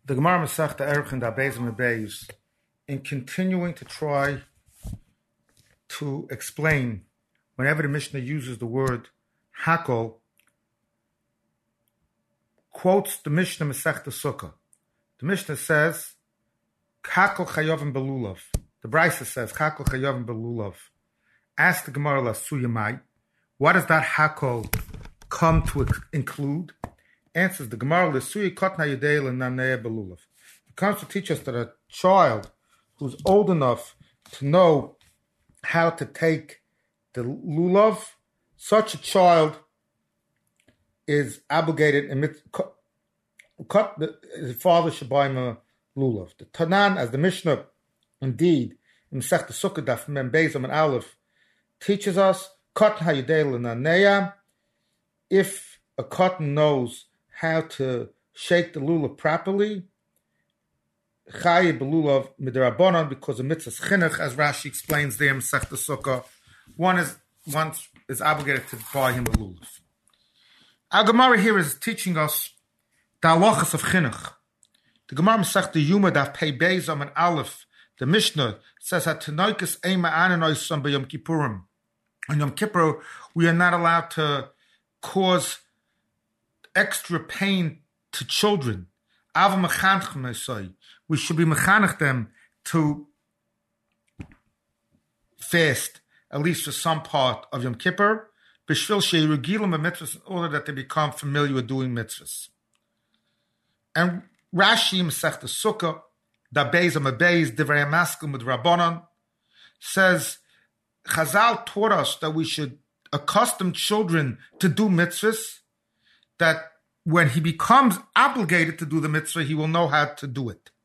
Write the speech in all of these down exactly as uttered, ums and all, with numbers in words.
The Gemara Masechta Erech da Beis Beis, in continuing to try to explain whenever the Mishnah uses the word Hakol, quotes the Mishnah Masechta Sukkah. The Mishnah says Hakol Chayovim Belulav. The Brisa says Hakol Chayovim Belulav. Ask the Gemara Lasuyamai, what does that Hakol come to include? Answers the Gemara Lasui Kotna Yudei L'Nanei Belulav. It comes to teach us that a child who's old enough to know how to take the lulav, such a child is obligated in cut the father should buy him a lulav. The Tanan, as the Mishnah, indeed, in Masechta Sukkah Daf Mem Beis and Aleph, teaches us Kotna Yudei L'Nanei. If a cotton knows how to shake the lulav properly, Chayi Belulav Midrabanan, because of mitzvahs chinuch, as Rashi explains there in Masechta Sukkah, one is one is obligated to buy him a lulav. Our Gemara here is teaching us the halachas of chinuch. The Gemara Masechta Yuma Daf Pei Beis and Aleph, the Mishnah says that Tanoikas Eima Ananoisam B'Yom Kippurim. On Yom Kippur, we are not allowed to cause extra pain to children. We should be mechanech them to fast, at least for some part of Yom Kippur, in order that they become familiar with doing mitzvahs. And Rashi Masechta Sukkah, da Beis and Beis, Divrei Maskel with Rabbanon, says Chazal taught us that we should accustom children to do mitzvahs, that when he becomes obligated to do the mitzvah, he will know how to do it.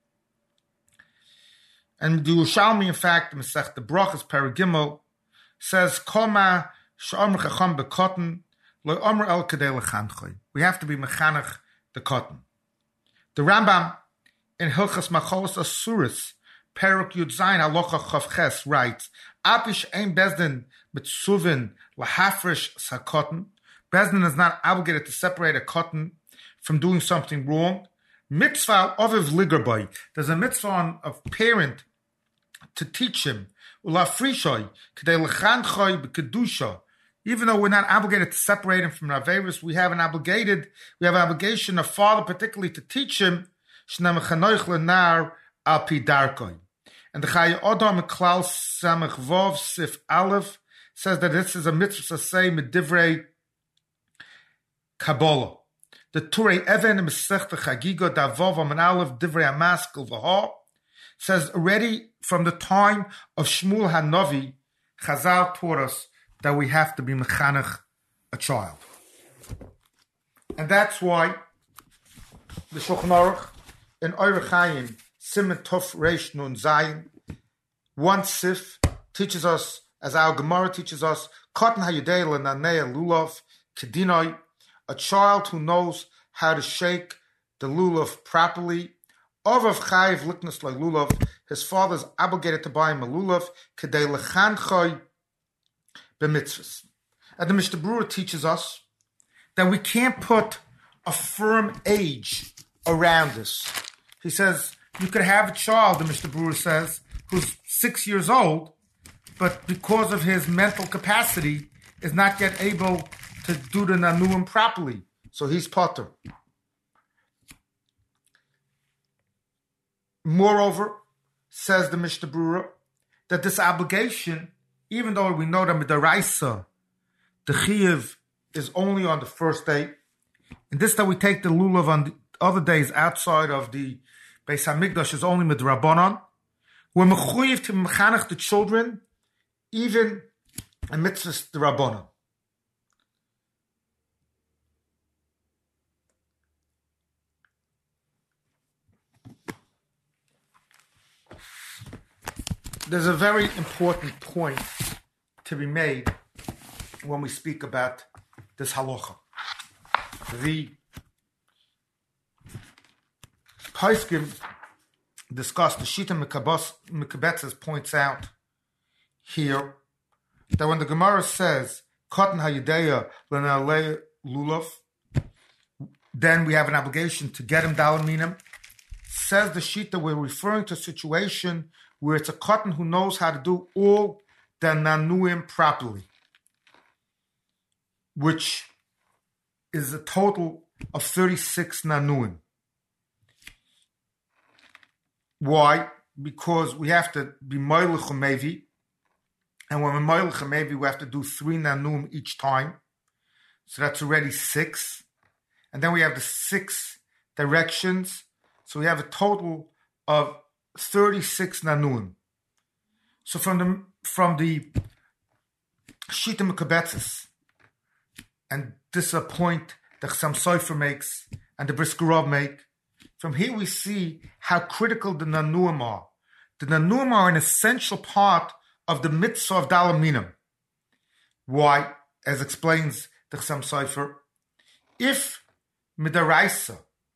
And the Yerushalmi, in fact, the Masechta Brachos Paragimel, says, "Koma she'omer chacham bekotten lo omer el kadei lechanchoi." We have to be mechanech the cotton. The Rambam in Hilchas Macholos Asuris, Peruk Yud Zayin Halacha Chav Ches, writes, "Apish ein bezdin mitzuvin lahafresh sakotten." Bezdin is not obligated to separate a cotton from doing something wrong. Mitzvah oviv ligerboy. There's a mitzvah on a parent to teach him. Ulafrishoy kedei lechanchoy b'kedusha. Even though we're not obligated to separate him from Raveris, we have an obligated, we have an obligation, a father particularly, to teach him. Shnei mechanoich lenar al pi darkoi. And the Chayei Adam Klal Samech Vov Sif Aleph says that this is a mitzvah say medivrei Kabbalah. The Turei Even in Masechta Chagiga Davov Amen Aleph Divrei Amaskel V'ha says already from the time of Shmuel Hanavi, Chazal taught us that we have to be mechanech a child, and that's why the Shulchan Aruch in Orach Chaim Siman Tov Reish Nun Zayin one sif teaches us, as our Gemara teaches us, Katan Hayudei L'Nanei Lulav Kedinoi. A child who knows how to shake the lulav properly. Ovav chayiv liknus like lulav. His father is obligated to buy him a lulav. Kedei lechanchoy b'mitzvahs. And the Mishnah Berurah teaches us that we can't put a firm age around this. He says you could have a child, the Mishnah Berurah says, who's six years old, but because of his mental capacity, is not yet able to do the nanuim properly. So he's potter. Moreover, says the Mishnah Berurah, that this obligation, even though we know that midaraisa, the chiyuv is only on the first day, and this that we take the lulav on the other days outside of the Beis Hamikdash is only midrabanan. We're mechuyev to mechanech the children, even in mitzvahs d'Rabbanan. There's a very important point to be made when we speak about this halacha. The Paiskim discussed, the Shita Mekabetzes points out here that when the Gemara says, Katan Hayudeya L'Nalei Lulav, then we have an obligation to get him dalaminim. says the Shita, we're referring to a situation where it's a cotton who knows how to do all the nanuim properly, which is a total of thirty-six nanuim. Why? Because we have to be moilech umevi, and when we're moilech umevi, we have to do three nanuim each time. So that's already six. And then we have the six directions. So we have a total of thirty-six nanuim. So from the from the Shita Mekabetzes, and this is a point that Chassam Sofer makes and the Brisker Rov make. From here we see how critical the nanuim are. The nanuim are an essential part of the mitzvah of Dalaminim. Why? As explains the Chassam Sofer, if midaraisa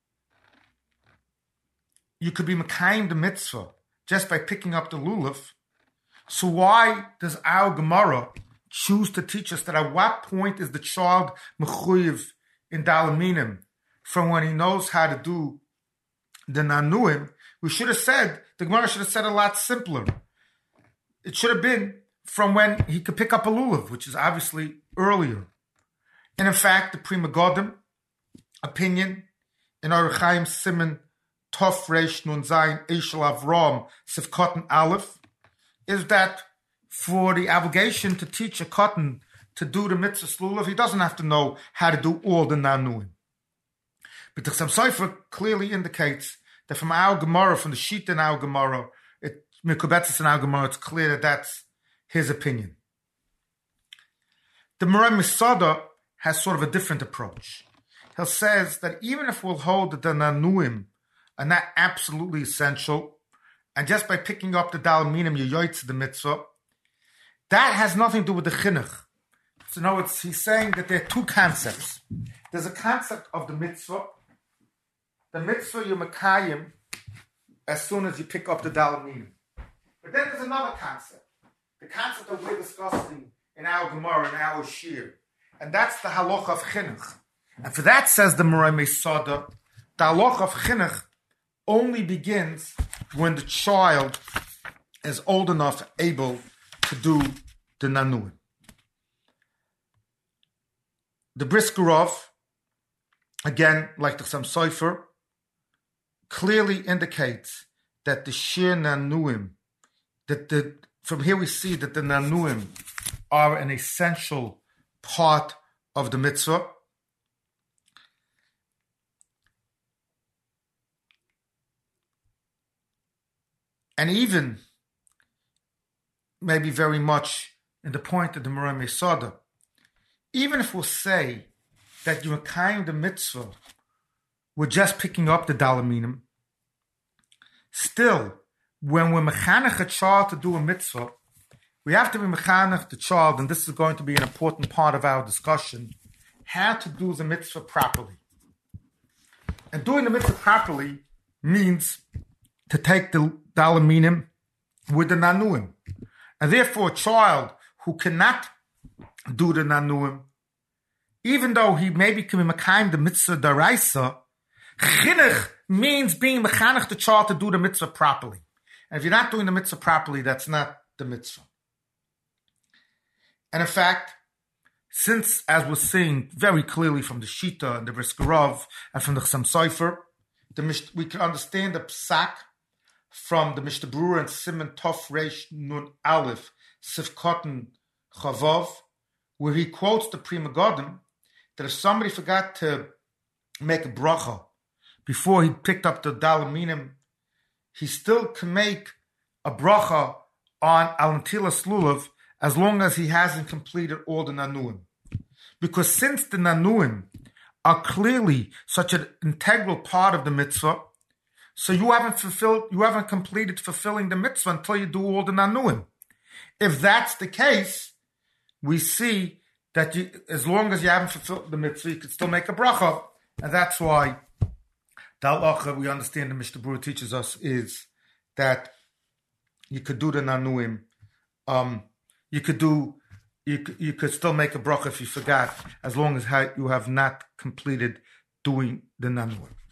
you could be mekayim the mitzvah just by picking up the lulav, so why does our Gemara choose to teach us that at what point is the child mechuyev in Dalaminim from when he knows how to do the nanuim? We should have said, the Gemara should have said a lot simpler. It should have been from when he could pick up a lulav, which is obviously earlier. And in fact, the Pri Megadim opinion in Orach Chaim Siman Tov Reish Nun Zayin Eshel Avram Sivkotten Aleph is that for the obligation to teach a cotton to do the mitzvah lulav, he doesn't have to know how to do all the nanuim. But the Chassam Sofer clearly indicates that from our Gemara, from the Shita in our Gemara, it Mekabetzes in our Gemara, it's clear that that's his opinion. The Moreh Masada has sort of a different approach. He says that even if we'll hold that the nanuim are not absolutely essential, and just by picking up the dalaminim you yoytz the mitzvah, that has nothing to do with the chinuch. So no, it's, he's saying that there are two concepts. There's a concept of the mitzvah. The mitzvah you mekayim as soon as you pick up the dalaminim. But then there's another concept. The concept that we're discussing in our Gemara, in our Shir. And that's the halacha of chinuch. And for that, says the Moreh Masada, the halacha of chinuch only begins when the child is old enough, able to do the nanuim. The Brisker Rov, again, like the Chassam Sofer, clearly indicates that the shir nanuim, that the from here we see that the nanuim are an essential part of the mitzvah. And even, maybe very much in the point of the Moreh Masada, even if we'll say that you're kind the mitzvah, we're just picking up the dalaminim, still, when we're mechanech a child to do a mitzvah, we have to be mechanech the child, and this is going to be an important part of our discussion, how to do the mitzvah properly. And doing the mitzvah properly means to take the dalaminim with the nanuim. And therefore, a child who cannot do the nanuim, even though he maybe can be mekayim the mitzvah daraisa, chinuch means being mechanech the child to do the mitzvah properly. And if you're not doing the mitzvah properly, that's not the mitzvah. And in fact, since, as we're seeing very clearly from the Shita and the Brisker Rov and from the Chassam Sofer, the, we can understand the psak from the Mishnah Berurah and Siman Tov Reish Nun Aleph Sivkotten Chavav, where he quotes the Pri Megadim that if somebody forgot to make a bracha before he picked up the dalaminim, he still can make a bracha on al netilas lulav as long as he hasn't completed all the nanuim. Because since the nanuim are clearly such an integral part of the mitzvah, so you haven't fulfilled, you haven't completed fulfilling the mitzvah until you do all the nanuim. If that's the case, we see that you, as long as you haven't fulfilled the mitzvah, you can still make a bracha, and that's why the halacha we understand the Mishnah Berurah teaches us is that you could do the nanuim. Um, you could do, you could, you could still make a bracha if you forgot, as long as you have not completed doing the nanuim.